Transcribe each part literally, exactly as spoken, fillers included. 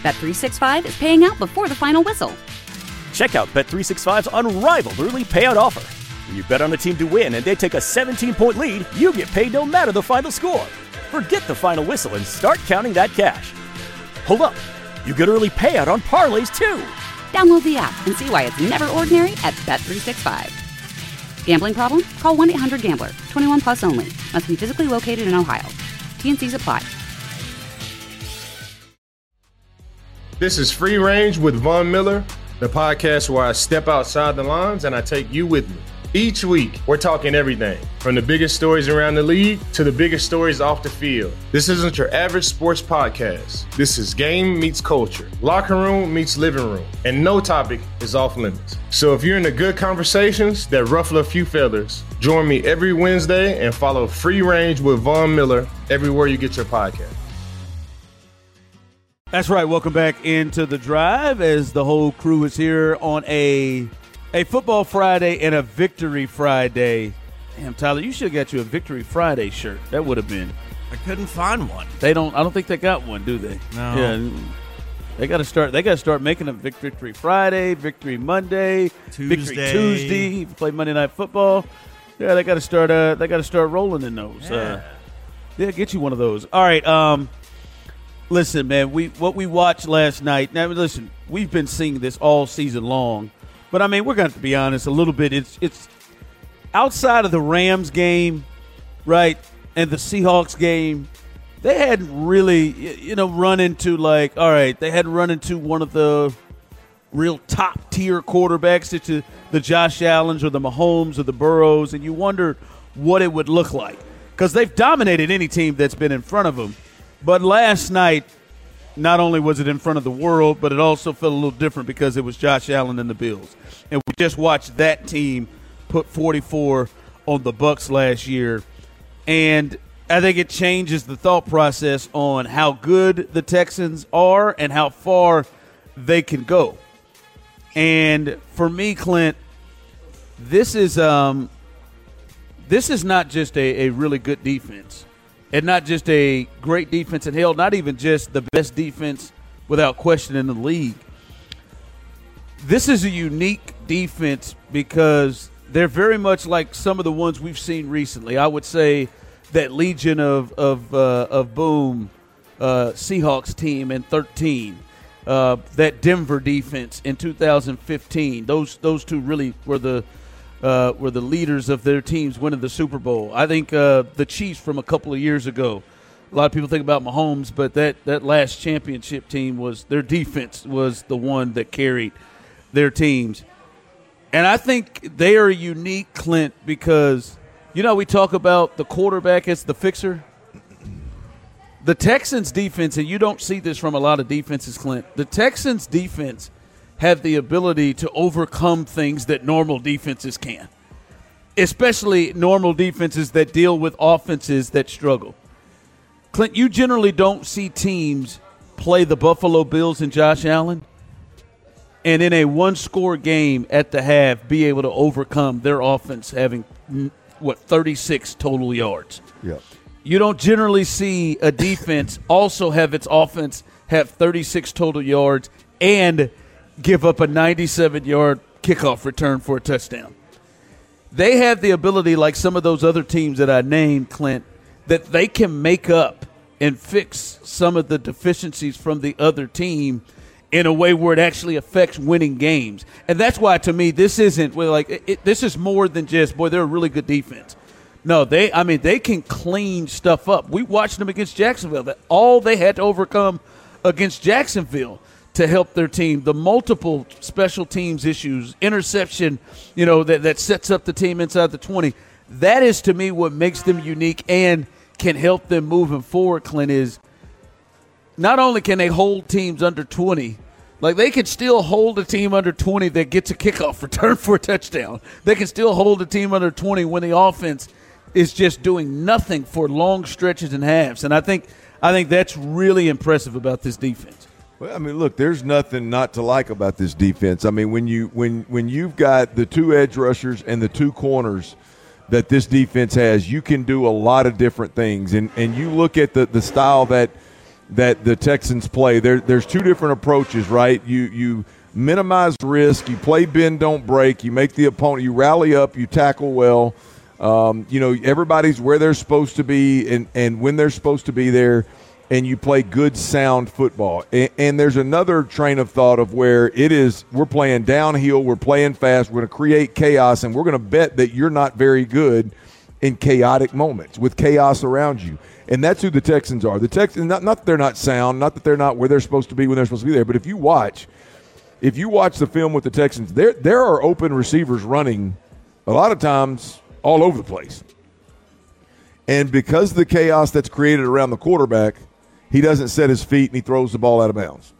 Bet three sixty-five is paying out before the final whistle. Check out Bet three sixty-five's unrivaled early payout offer. When you bet on a team to win and they take a seventeen-point lead, you get paid no matter the final score. Forget the final whistle and start counting that cash. Hold up. You get early payout on parlays, too. Download the app and see why it's never ordinary at Bet three sixty-five. Gambling problem? Call one eight hundred gambler. twenty-one plus only. Must be physically located in Ohio. T N Cs apply. This is Free Range with Von Miller, the podcast where I step outside the lines and I take you with me. Each week, we're talking everything from the biggest stories around the league to the biggest stories off the field. This isn't your average sports podcast. This is game meets culture, locker room meets living room, and no topic is off limits. So if you're into good conversations that ruffle a few feathers, join me every Wednesday and follow Free Range with Von Miller everywhere you get your podcast. That's right. Welcome back into the drive as the whole crew is here on a a football Friday and a Victory Friday. Damn, Tyler, you should have got you a Victory Friday shirt. That would have been. I couldn't find one. They don't. I don't think they got one, do they? No. Yeah. They got to start. They got to start making them Victory Friday, Victory Monday, Tuesday. Victory Tuesday. If you play Monday Night Football, yeah, they got to start. Uh, they got to start rolling in those. Yeah. Uh, yeah, get you one of those. All right. Um. Listen, man, we what we watched last night. Now, listen, we've been seeing this all season long, but I mean, we're going to have to be honest a little bit. It's it's outside of the Rams game, right, and the Seahawks game. They hadn't really, you know, run into like, all right, they hadn't run into one of the real top tier quarterbacks, to the Josh Allens or the Mahomes or the Burrows, and you wonder what it would look like because they've dominated any team that's been in front of them. But last night, not only was it in front of the world, but it also felt a little different because it was Josh Allen and the Bills. And we just watched that team put forty-four on the Bucs last year. And I think it changes the thought process on how good the Texans are and how far they can go. And for me, Clint, this is um, this is not just a, a really good defense. And not just a great defense, and hell, not even just the best defense without question in the league. This is a unique defense because they're very much like some of the ones we've seen recently. I would say that Legion of of uh, of Boom uh, Seahawks team in thirteen, uh, that Denver defense in two thousand fifteen. Those those two really were the Uh, were the leaders of their teams winning the Super Bowl. I think uh, the Chiefs from a couple of years ago, a lot of people think about Mahomes, but that, that last championship team was their defense was the one that carried their teams. And I think they are unique, Clint, because, you know, we talk about the quarterback as the fixer. The Texans' defense, and you don't see this from a lot of defenses, Clint, the Texans' defense have the ability to overcome things that normal defenses can, especially normal defenses that deal with offenses that struggle. Clint, you generally don't see teams play the Buffalo Bills and Josh Allen and in a one-score game at the half be able to overcome their offense having, what, thirty-six total yards. Yeah. You don't generally see a defense also have its offense have thirty-six total yards and – give up a ninety-seven-yard kickoff return for a touchdown. They have the ability, like some of those other teams that I named, Clint, that they can make up and fix some of the deficiencies from the other team in a way where it actually affects winning games. And that's why, to me, this isn't well, like it, it, this is more than just, boy, they're a really good defense. No, they I mean, they can clean stuff up. We watched them against Jacksonville. That all they had to overcome against Jacksonville to help their team, the multiple special teams issues, interception, you know, that, that sets up the team inside the twenty. That is, to me, what makes them unique and can help them moving forward, Clint, is not only can they hold teams under twenty, like they can still hold a team under twenty that gets a kickoff return for a touchdown. They can still hold a team under twenty when the offense is just doing nothing for long stretches and halves. And I think I think that's really impressive about this defense. Well, I mean, look, there's nothing not to like about this defense. I mean, when you when when you've got the two edge rushers and the two corners that this defense has, you can do a lot of different things. And and you look at the, the style that that the Texans play. There, there's two different approaches, right? You you minimize risk, you play bend, don't break, you make the opponent, you rally up, you tackle well. Um, you know, everybody's where they're supposed to be and, and when they're supposed to be there, and you play good, sound football. And, and there's another train of thought of where it is we're playing downhill, we're playing fast, we're going to create chaos, and we're going to bet that you're not very good in chaotic moments with chaos around you. And that's who the Texans are. The Texans, not, not that they're not sound, not that they're not where they're supposed to be when they're supposed to be there, but if you watch, if you watch the film with the Texans, there there are open receivers running a lot of times all over the place. And because of the chaos that's created around the quarterback, he doesn't set his feet and he throws the ball out of bounds.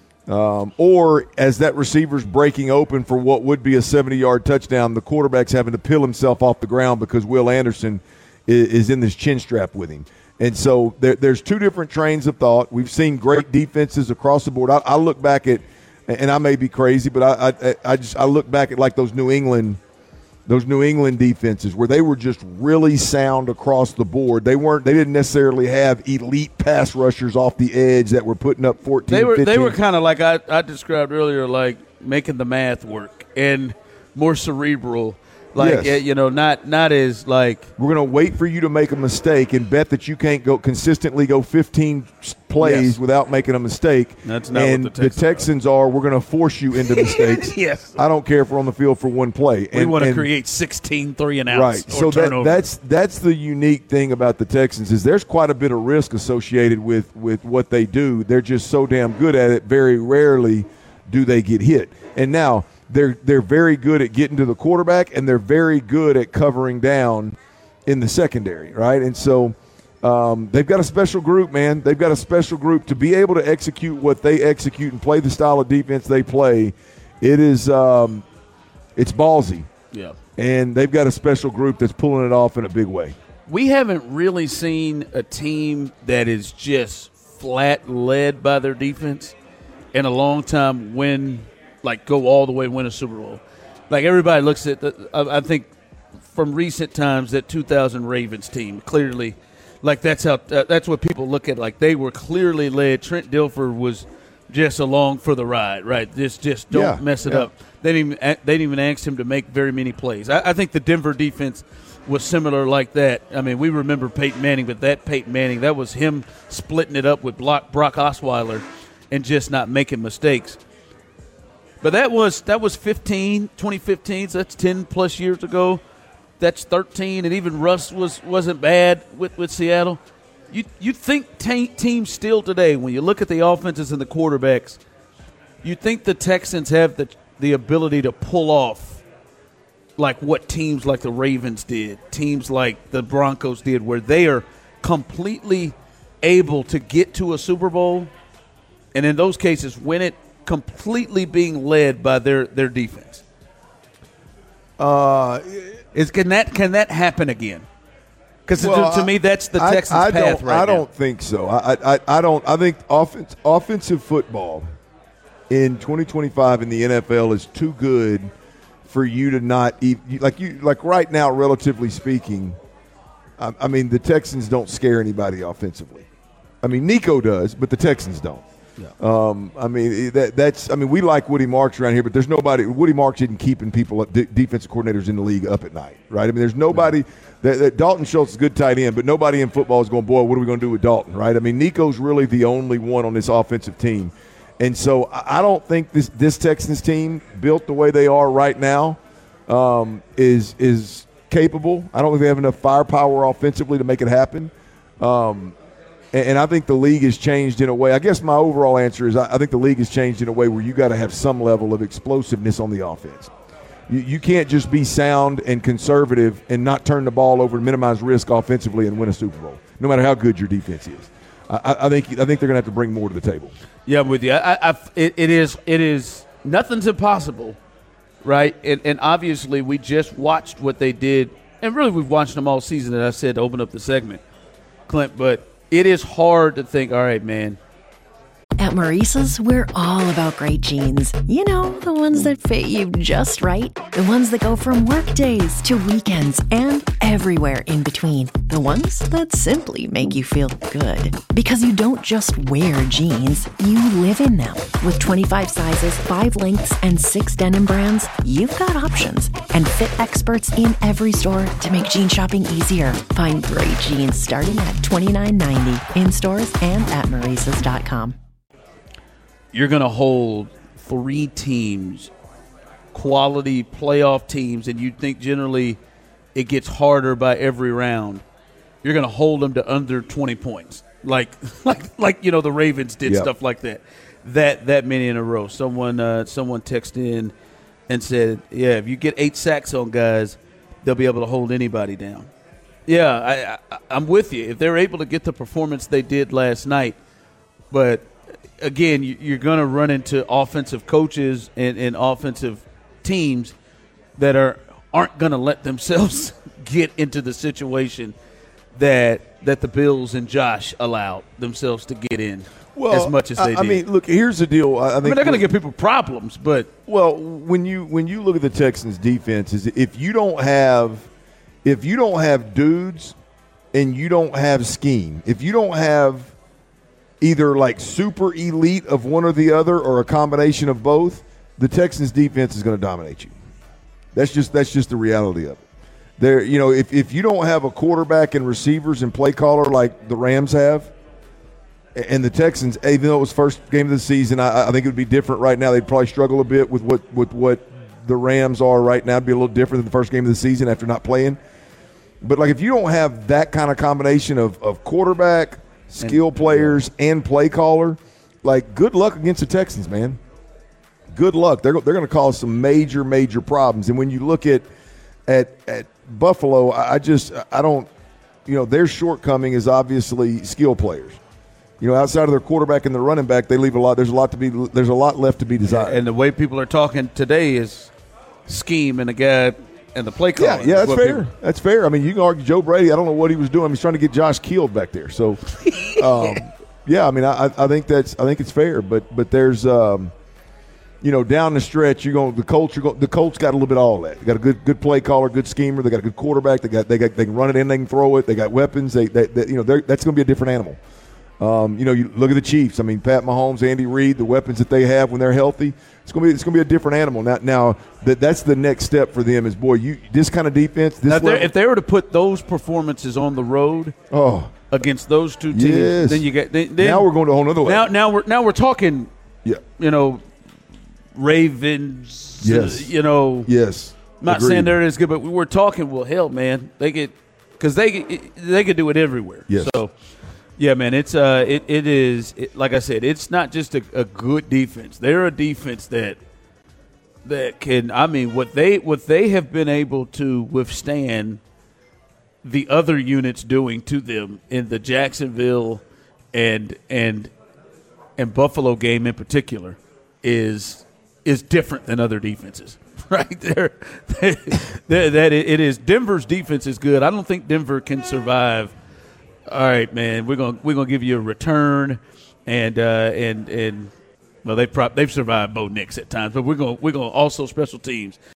Um, or as that receiver's breaking open for what would be a seventy-yard touchdown, the quarterback's having to peel himself off the ground because Will Anderson is, is in this chin strap with him. And so there, there's two different trains of thought. We've seen great defenses across the board. I, I look back at, and I may be crazy, but I, I, I just I look back at like those New England Those New England defenses where they were just really sound across the board. They weren't. They didn't necessarily have elite pass rushers off the edge that were putting up fourteen. They were. fifteen. They were kind of like I, I described earlier, like making the math work and more cerebral. Like Yes. you know, not not as like We're going to wait for you to make a mistake and bet that you can't go consistently go fifteen plays Yes. without making a mistake. That's not and what the Texans, the Texans are. We're going to force you into mistakes. Yes. I don't care if we're on the field for one play. we And- want to and- create sixteen three and outs Right. or So that, turnovers. that's that's the unique thing about the Texans is there's quite a bit of risk associated with, with what they do. They're just so damn good at it. Very rarely do they get hit. And now they're they're very good at getting to the quarterback, and they're very good at covering down in the secondary, right? And so um, they've got a special group, man. They've got a special group to be able to execute what they execute and play the style of defense they play. It is um, it's ballsy. yeah. And they've got a special group that's pulling it off in a big way. We haven't really seen a team that is just flat led by their defense in a long time win, like go all the way and win a Super Bowl. Like everybody looks at, the, I I think from recent times, that two thousand Ravens team clearly, like that's how uh, that's what people look at. Like they were clearly led. Trent Dilfer was just along for the ride, right? Just just don't Yeah, mess it yeah. up. They didn't even they didn't even ask him to make very many plays. I, I think the Denver defense was similar like that. I mean, we remember Peyton Manning, but that Peyton Manning, that was him splitting it up with Brock, Brock Osweiler and just not making mistakes. But that was that was fifteen, twenty fifteen, so that's ten plus years ago. That's thirteen, and even Russ was wasn't bad with, with Seattle. You you think te- teams still today, when you look at the offenses and the quarterbacks, you think the Texans have the the ability to pull off like what teams like the Ravens did, teams like the Broncos did, where they are completely able to get to a Super Bowl, and in those cases win it completely being led by their, their defense. Uh, Is can that can that happen again? Because well, to, to me, that's the I- Texans' I path don't, right I now. don't think so. I, I, I don't. I think offense, offensive football in twenty twenty-five in the N F L is too good for you to not even, like you like right now. Relatively speaking, I, I mean the Texans don't scare anybody offensively. I mean Nico does, but the Texans don't. Yeah. Um, I mean that, that's. I mean we like Woody Marks around here, but there's nobody. Woody Marks isn't keeping people, de- defensive coordinators in the league, up at night, right? I mean there's nobody. That, that Dalton Schultz is a good tight end, but nobody in football is going, boy, what are we going to do with Dalton, right? I mean Nico's really the only one on this offensive team, and so I I don't think this this Texans team built the way they are right now um, is is capable. I don't think they have enough firepower offensively to make it happen. Um, And I think the league has changed in a way. I guess my overall answer is I think the league has changed in a way where you got to have some level of explosiveness on the offense. You, you can't just be sound and conservative and not turn the ball over and minimize risk offensively and win a Super Bowl, no matter how good your defense is. I, I think I think they're going to have to bring more to the table. Yeah, I'm with you. I, I, it, it is it is nothing's impossible, right? And, and obviously we just watched what they did, and really we've watched them all season. As I said to open up the segment, Clint, but it is hard to think, all right, man. At Maurice's, we're all about great jeans. You know, the ones that fit you just right. The ones that go from work days to weekends and everywhere in between. The ones that simply make you feel good. Because you don't just wear jeans, you live in them. With twenty-five sizes, five lengths, and six denim brands, you've got options. And fit experts in every store to make jean shopping easier. Find great jeans starting at twenty-nine ninety in stores and at Maurices dot com. You're going to hold three teams, quality playoff teams, and you think generally it gets harder by every round. You're going to hold them to under twenty points, like like like you know the Ravens did, yep. stuff like that. That that many in a row. Someone uh, someone texted in and said, "Yeah, if you get eight sacks on guys, they'll be able to hold anybody down." Yeah, I, I, I'm with you. If they're able to get the performance they did last night, but again, you're going to run into offensive coaches and, and offensive teams that are aren't going to let themselves get into the situation that that the Bills and Josh allowed themselves to get in well, as much as they I, did. I mean, look, here's the deal. I, I, think I mean, they're going to give people problems, but well, when you when you look at the Texans' defense, is if you don't have if you don't have dudes and you don't have scheme, if you don't have either like super elite of one or the other or a combination of both, the Texans defense is going to dominate you. That's just that's just the reality of it. There, you know, if, if you don't have a quarterback and receivers and play caller like the Rams have, and the Texans, even though it was first game of the season, I, I think it would be different right now. They'd probably struggle a bit with what, with what the Rams are right now. It'd be a little different than the first game of the season after not playing. But like if you don't have that kind of combination of, of quarterback, skill players, and play caller, like good luck against the Texans, man. Good luck. They're they're going to cause some major, major problems. And when you look at at at Buffalo, I just I don't, you know, their shortcoming is obviously skill players. You know, outside of their quarterback and their running back, they leave a lot. There's a lot to be. There's a lot left to be desired. And the way people are talking today is scheme and the guy and the play caller. Yeah, yeah, that's fair. People, that's fair. I mean, you can argue Joe Brady. I don't know what he was doing. He's trying to get Josh killed back there. So, um, yeah, I mean, I, I think that's I think it's fair. But but there's, um, you know, down the stretch, you're going the Colts. You're going, the Colts got a little bit of all that. They got a good good play caller, good schemer. They got a good quarterback. They got they got they can run it in. They can throw it. They got weapons. They, they, they you know that's going to be a different animal. Um, you know, you look at the Chiefs. I mean, Pat Mahomes, Andy Reid, the weapons that they have when they're healthy, it's going to be it's going to be a different animal. Now, now that that's the next step for them is boy, you this kind of defense. This now if they were to put those performances on the road, oh, against those two teams, yes. then you get then, now we're going to a whole other level. Now, now we're now we're talking. Yeah, you know, Ravens. Yes, uh, you know. Yes, I'm not agreed. saying they're as good, but we were talking. Well, hell, man, they get because they they could do it everywhere. Yes. So. Yeah, man, it's uh, it it is it, like I said, it's not just a, a good defense. They're a defense that that can. I mean, what they what they have been able to withstand the other units doing to them in the Jacksonville and and and Buffalo game in particular is is different than other defenses. Right there, that it is. Denver's defense is good. I don't think Denver can survive. All right, man. We're gonna we're gonna give you a return, and uh, and and well, they've pro- they've survived Bo Nix at times, but we're gonna we're gonna also special teams.